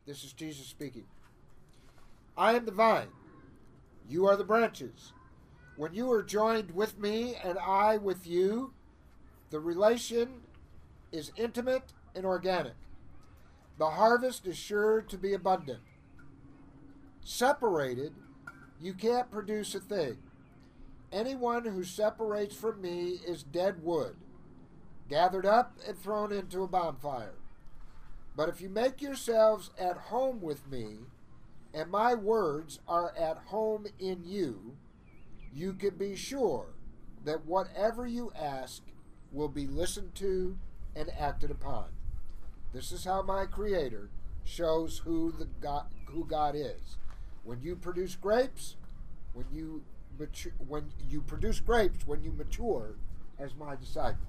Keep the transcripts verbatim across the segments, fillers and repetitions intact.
This is Jesus speaking. I am the vine. You are the branches. When you are joined with me and I with you, the relation is intimate and organic. The harvest is sure to be abundant. Separated, you can't produce a thing. Anyone who separates from me is dead wood, gathered up and thrown into a bonfire. But if you make yourselves at home with me, and my words are at home in you, you can be sure that whatever you ask will be listened to and acted upon. This is how my Creator shows who the God, who God is. When you produce grapes, when you mature, when you produce grapes, when you mature as my disciples.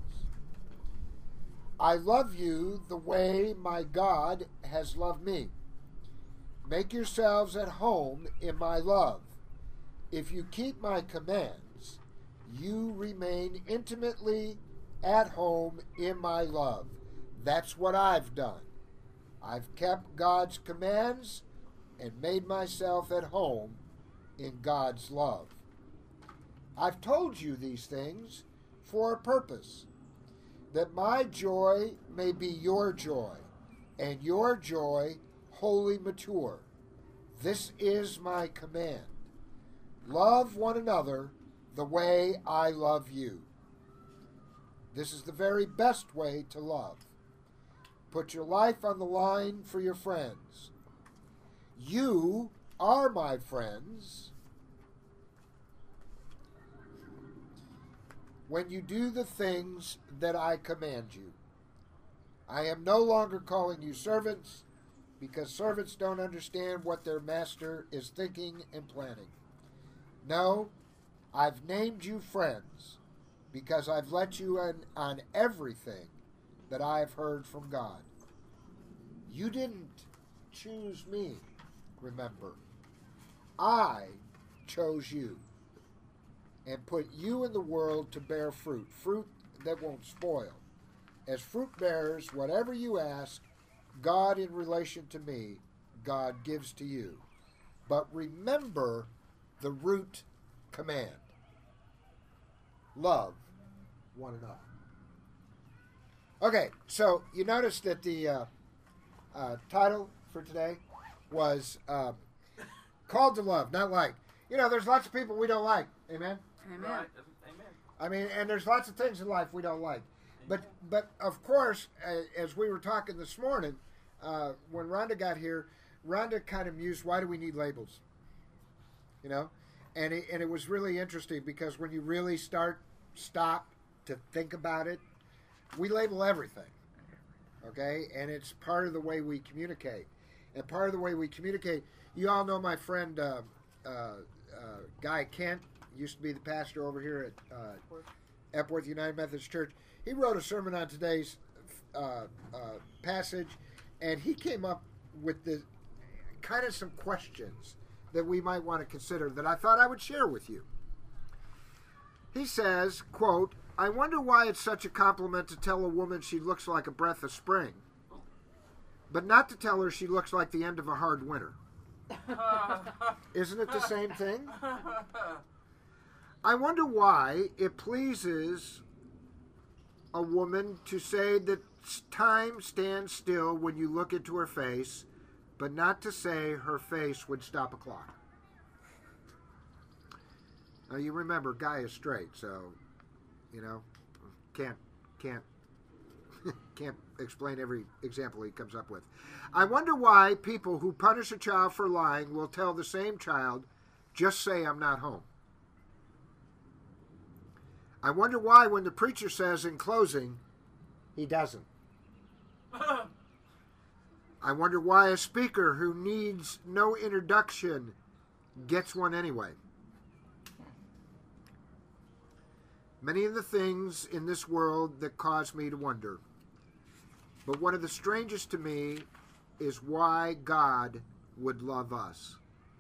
I love you the way my God has loved me. Make yourselves at home in my love. If you keep my commands, you remain intimately at home in my love. That's what I've done. I've kept God's commands and made myself at home in God's love. I've told you these things for a purpose, that my joy may be your joy, and your joy wholly mature. This is my command. Love one another the way I love you. This is the very best way to love. Put your life on the line for your friends. You are my friends when you do the things that I command you. I am no longer calling you servants, because servants don't understand what their master is thinking and planning. No, I've named you friends, because I've let you in on everything that I have heard from God. You didn't choose me, remember. I chose you and put you in the world to bear fruit, fruit that won't spoil. As fruit bearers, whatever you ask, God in relation to me, God gives to you. But remember the root command. Love one another. Okay, so you notice that the uh, uh, title for today was uh, Called to Love, Not Like. You know, there's lots of people we don't like. Amen? Amen. Right. Amen. I mean, and there's lots of things in life we don't like. But, but of course, uh, as we were talking this morning, uh, when Rhonda got here, Rhonda kind of mused, why do we need labels? You know? And it, and it was really interesting because when you really start, stop to think about it, we label everything. Okay? And it's part of the way we communicate. And part of the way we communicate, you all know my friend, uh, uh, uh, Guy Kent, used to be the pastor over here at uh, Epworth United Methodist Church. He wrote a sermon on today's uh, uh, passage, and he came up with the kind of some questions that we might want to consider that I thought I would share with you. He says, quote, I wonder why it's such a compliment to tell a woman she looks like a breath of spring, but not to tell her she looks like the end of a hard winter. Isn't it the same thing? I wonder why it pleases a woman to say that time stands still when you look into her face, but not to say her face would stop a clock. Now you remember, Guy is straight, so you know can't can't can't explain every example he comes up with. I wonder why people who punish a child for lying will tell the same child, just say I'm not home. I wonder why when the preacher says in closing, he doesn't. I wonder why a speaker who needs no introduction gets one anyway. Many of the things in this world that cause me to wonder. But one of the strangest to me is why God would love us.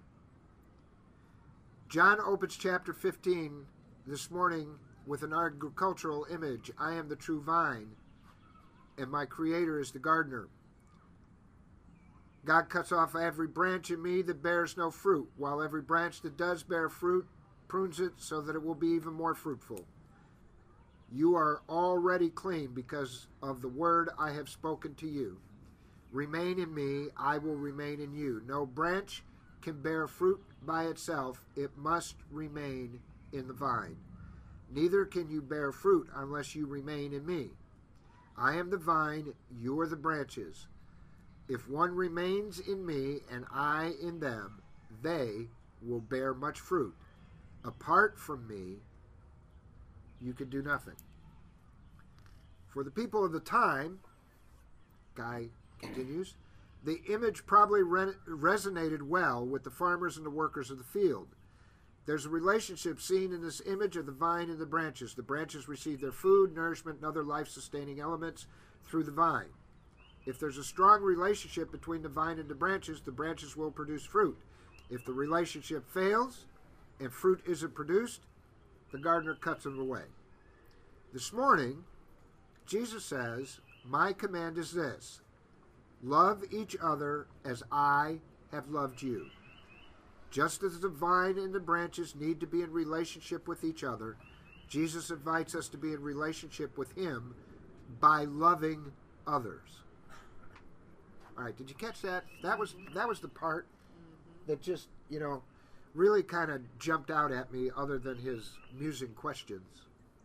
John opens chapter fifteen this morning with an agricultural image. I am the true vine, and my Creator is the gardener. God cuts off every branch in me that bears no fruit, while every branch that does bear fruit prunes it so that it will be even more fruitful. You are already clean because of the word I have spoken to you. Remain in me, I will remain in you. No branch can bear fruit by itself. It must remain in the vine. Neither can you bear fruit unless you remain in me. I am the vine, you are the branches. If one remains in me and I in them, they will bear much fruit. Apart from me, you can do nothing. For the people of the time, Guy continues, the image probably re- resonated well with the farmers and the workers of the field. There's a relationship seen in this image of the vine and the branches. The branches receive their food, nourishment, and other life-sustaining elements through the vine. If there's a strong relationship between the vine and the branches, the branches will produce fruit. If the relationship fails and fruit isn't produced, the gardener cuts them away. This morning, Jesus says, my command is this: love each other as I have loved you. Just as the vine and the branches need to be in relationship with each other, Jesus invites us to be in relationship with him by loving others. All right, did you catch that? That was that was the part that just, you know, really kind of jumped out at me, other than his musing questions.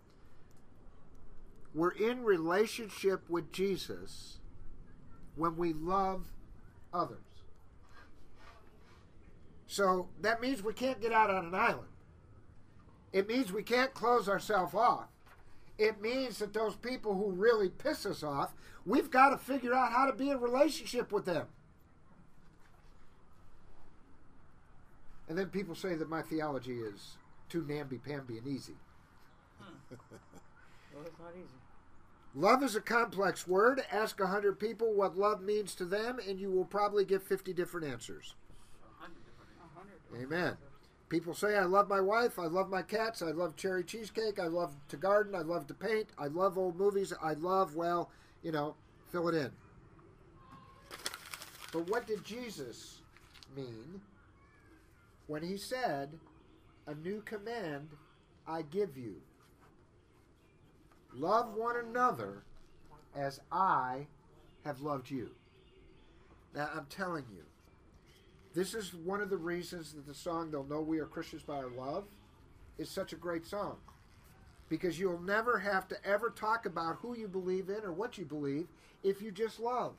We're in relationship with Jesus when we love others. So that means we can't get out on an island. It means we can't close ourselves off. It means that those people who really piss us off, we've got to figure out how to be in relationship with them. And then people say that my theology is too namby-pamby and easy. Hmm. Well, it's not easy. Love is a complex word. Ask a hundred people what love means to them, and you will probably get fifty different answers. Amen. People say, I love my wife, I love my cats, I love cherry cheesecake, I love to garden, I love to paint, I love old movies, I love, well, you know, fill it in. But what did Jesus mean when he said, a new command I give you? Love one another as I have loved you. Now, I'm telling you, this is one of the reasons that the song, They'll Know We Are Christians by Our Love, is such a great song. Because you'll never have to ever talk about who you believe in or what you believe if you just love.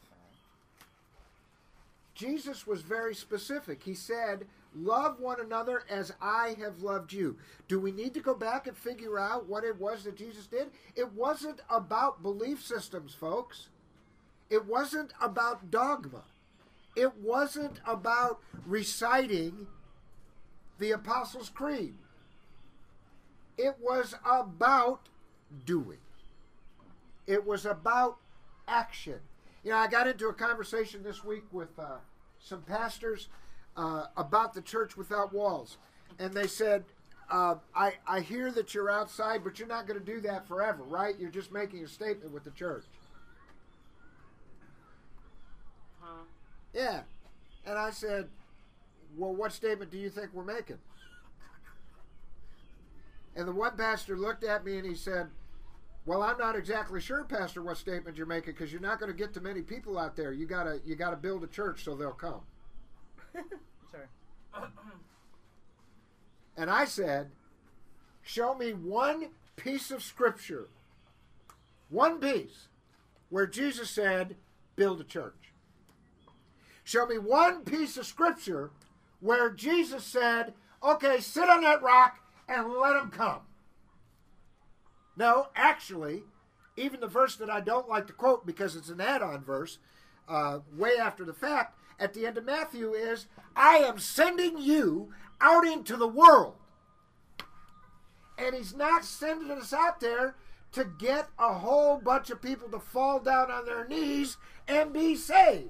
Jesus was very specific. He said, love one another as I have loved you. Do we need to go back and figure out what it was that Jesus did? It wasn't about belief systems, folks. It wasn't about dogma. It wasn't about reciting the Apostles' Creed. It was about doing. It was about action. You know, I got into a conversation this week with uh, some pastors uh, about the church without walls. And they said, uh, I, I hear that you're outside, but you're not going to do that forever, right? You're just making a statement with the church. Huh? Yeah. And I said, well, what statement do you think we're making? And the one pastor looked at me and he said, well, I'm not exactly sure, Pastor, what statement you're making, because you're not going to get to many people out there. You gotta you gotta build a church so they'll come. Sorry. And I said, show me one piece of scripture, one piece, where Jesus said, build a church. Show me one piece of scripture where Jesus said, okay, sit on that rock and let them come. No, actually, even the verse that I don't like to quote because it's an add-on verse, uh, way after the fact, at the end of Matthew is, I am sending you out into the world. And he's not sending us out there to get a whole bunch of people to fall down on their knees and be saved.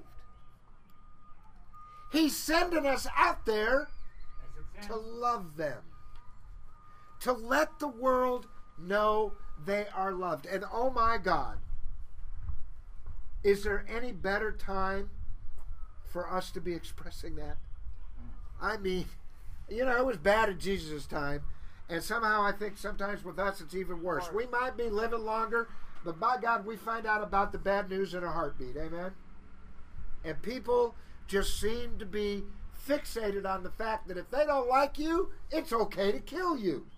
He's sending us out there to love them. To let the world know they are loved. And oh my God, is there any better time for us to be expressing that? I mean, you know, it was bad in Jesus' time. And somehow I think sometimes with us it's even worse. We might be living longer, but by God, we find out about the bad news in a heartbeat. Amen? And people just seem to be fixated on the fact that if they don't like you, it's okay to kill you.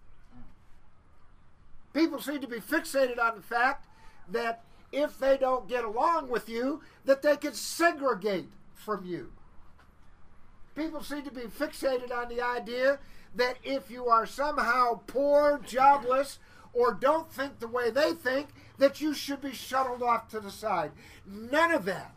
People seem to be fixated on the fact that if they don't get along with you, that they can segregate from you. People seem to be fixated on the idea that if you are somehow poor, jobless, or don't think the way they think, that you should be shuttled off to the side. None of that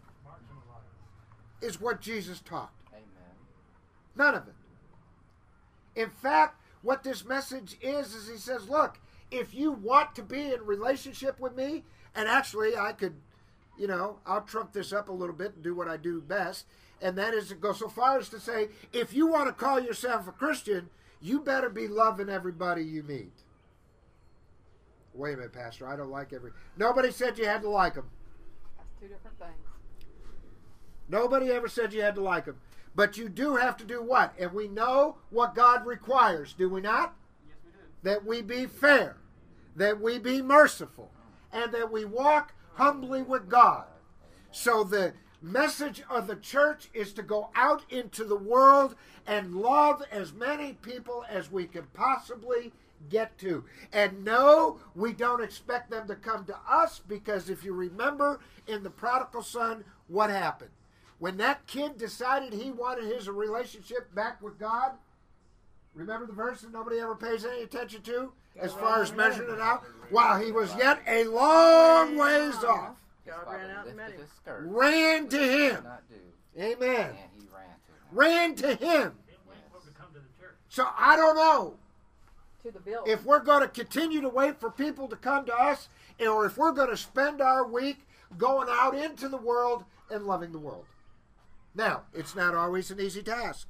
is what Jesus taught. Amen. None of it. In fact, what this message is, is he says, look, if you want to be in relationship with me, and actually I could, you know, I'll trump this up a little bit and do what I do best, and that is to go so far as to say, if you want to call yourself a Christian, you better be loving everybody you meet. Wait a minute, Pastor, I don't like every... Nobody said you had to like them. That's two different things. Nobody ever said you had to like them. But you do have to do what? And we know what God requires, do we not? Yes, we do. That we be fair, that we be merciful, and that we walk humbly with God. So the message of the church is to go out into the world and love as many people as we can possibly get to. And no, we don't expect them to come to us, because if you remember in the prodigal son, what happened? When that kid decided he wanted his relationship back with God, remember the verse that nobody ever pays any attention to as far as measuring it out? While he was yet a long ways off, God ran out and met him. ran to him. Amen. And he Ran ran to him. to him. So I don't know To the building. if we're going to continue to wait for people to come to us, or if we're going to spend our week going out into the world and loving the world. Now, it's not always an easy task.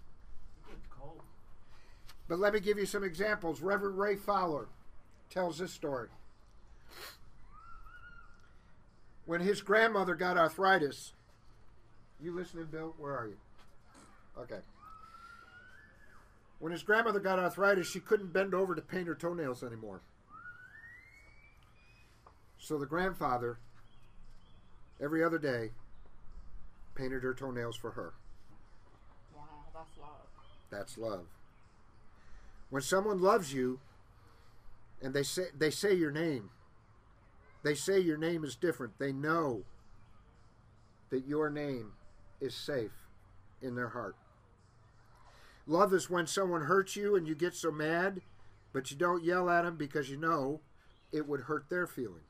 But let me give you some examples. Reverend Ray Fowler tells this story. When his grandmother got arthritis, you listening, Bill? Where are you? Okay. When his grandmother got arthritis, she couldn't bend over to paint her toenails anymore. So the grandfather, every other day, painted her toenails for her. Wow, that's love. That's love. When someone loves you and they say they say your name, they say your name is different, they know that your name is safe in their heart. Love is when someone hurts you and you get so mad, but you don't yell at them because you know it would hurt their feelings.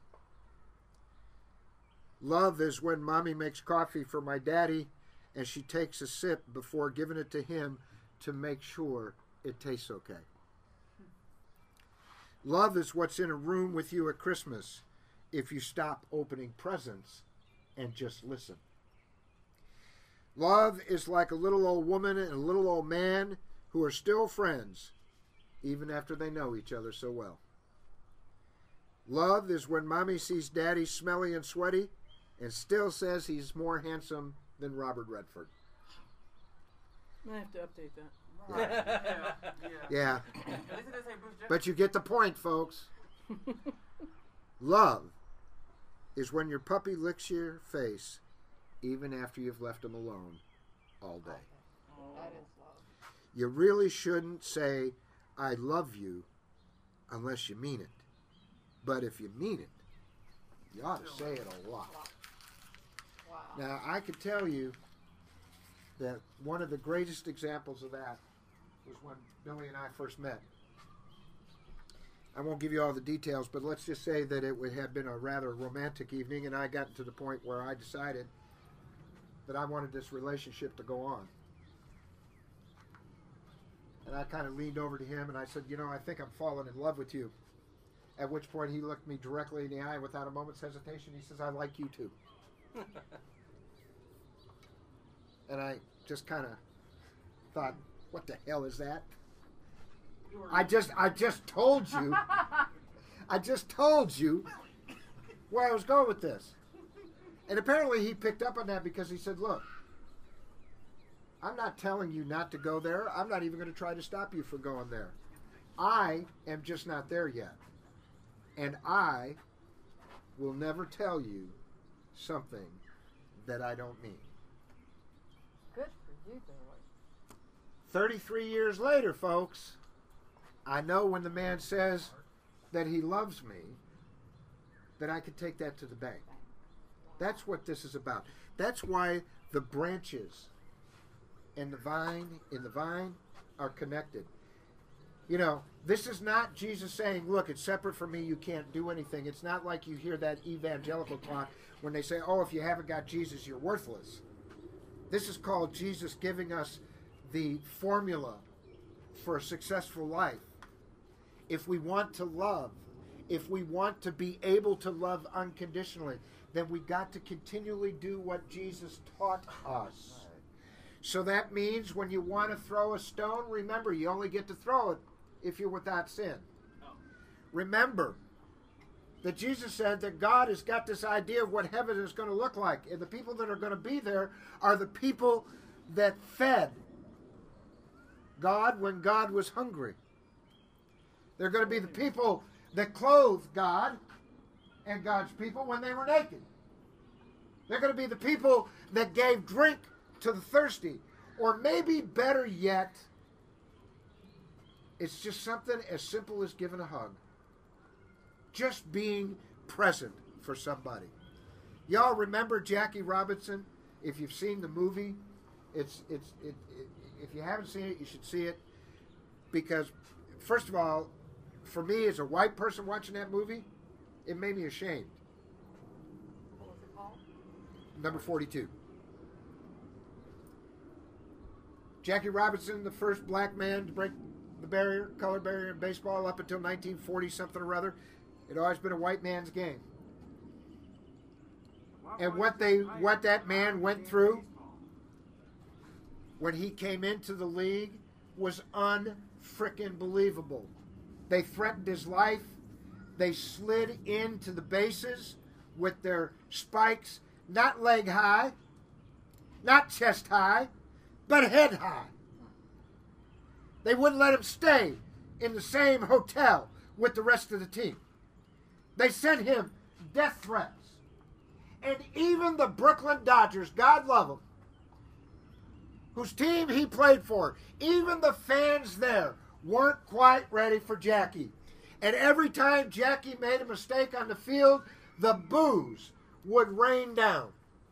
Love is when mommy makes coffee for my daddy and she takes a sip before giving it to him to make sure it tastes okay. Love is what's in a room with you at Christmas if you stop opening presents and just listen. Love is like a little old woman and a little old man who are still friends even after they know each other so well. Love is when mommy sees daddy smelly and sweaty and still says he's more handsome than Robert Redford. I have to update that. Right. yeah, yeah. Yeah, At least it doesn't say Bruce Jenner. but you get the point, folks. Love is when your puppy licks your face even after you've left him alone all day. That is love. You really shouldn't say, I love you, unless you mean it. But if you mean it, you ought to say it a lot. Wow. Now, I can tell you that one of the greatest examples of that was when Billy and I first met. I won't give you all the details, but let's just say that it would have been a rather romantic evening, and I got to the point where I decided that I wanted this relationship to go on. And I kind of leaned over to him and I said, you know, I think I'm falling in love with you. At which point he looked me directly in the eye without a moment's hesitation. He says, I like you too. And I just kind of thought, what the hell is that? I just I just told you. I just told you where I was going with this. And apparently he picked up on that because he said, look, I'm not telling you not to go there. I'm not even going to try to stop you from going there. I am just not there yet. And I will never tell you something that I don't mean. Good for you, Billy. thirty-three years later, folks, I know when the man says that he loves me, that I could take that to the bank. That's what this is about. That's why the branches and the vine in the vine are connected. You know, this is not Jesus saying, look, it's separate from me, you can't do anything. It's not like you hear that evangelical talk when they say, oh, if you haven't got Jesus, you're worthless. This is called Jesus giving us the formula for a successful life. If we want to love, if we want to be able to love unconditionally, then we got to continually do what Jesus taught us. So that means when you want to throw a stone, remember, you only get to throw it if you're without sin. Remember that Jesus said that God has got this idea of what heaven is going to look like. And the people that are going to be there are the people that fed God when God was hungry. They're going to be the people that clothed God and God's people when they were naked. They're going to be the people that gave drink to the thirsty. Or maybe better yet, it's just something as simple as giving a hug. Just being present for somebody. Y'all remember Jackie Robinson? If you've seen the movie, it's it's it, it, if you haven't seen it, you should see it. Because, first of all, for me as a white person watching that movie, it made me ashamed. What was it called? Number forty-two. Jackie Robinson, the first black man to break the barrier, color barrier in baseball up until nineteen forty something or other. It had always been a white man's game. And what they what that man went through when he came into the league was unfrickin' believable. They threatened his life. They slid into the bases with their spikes, not leg high, not chest high, but head high. They wouldn't let him stay in the same hotel with the rest of the team. They sent him death threats. And even the Brooklyn Dodgers, God love them, whose team he played for, even the fans there weren't quite ready for Jackie. And every time Jackie made a mistake on the field, the boos would rain down.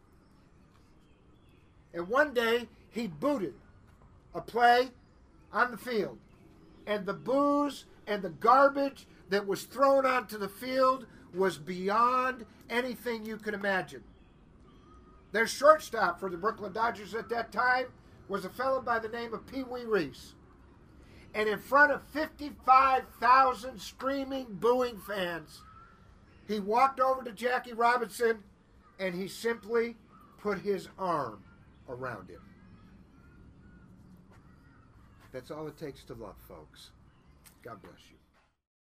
And one day, he booted a play on the field. And the boos and the garbage that was thrown onto the field was beyond anything you could imagine. Their shortstop for the Brooklyn Dodgers at that time was a fellow by the name of Pee Wee Reese. And in front of fifty-five thousand screaming, booing fans, he walked over to Jackie Robinson and he simply put his arm around him. That's all it takes to love, folks. God bless you.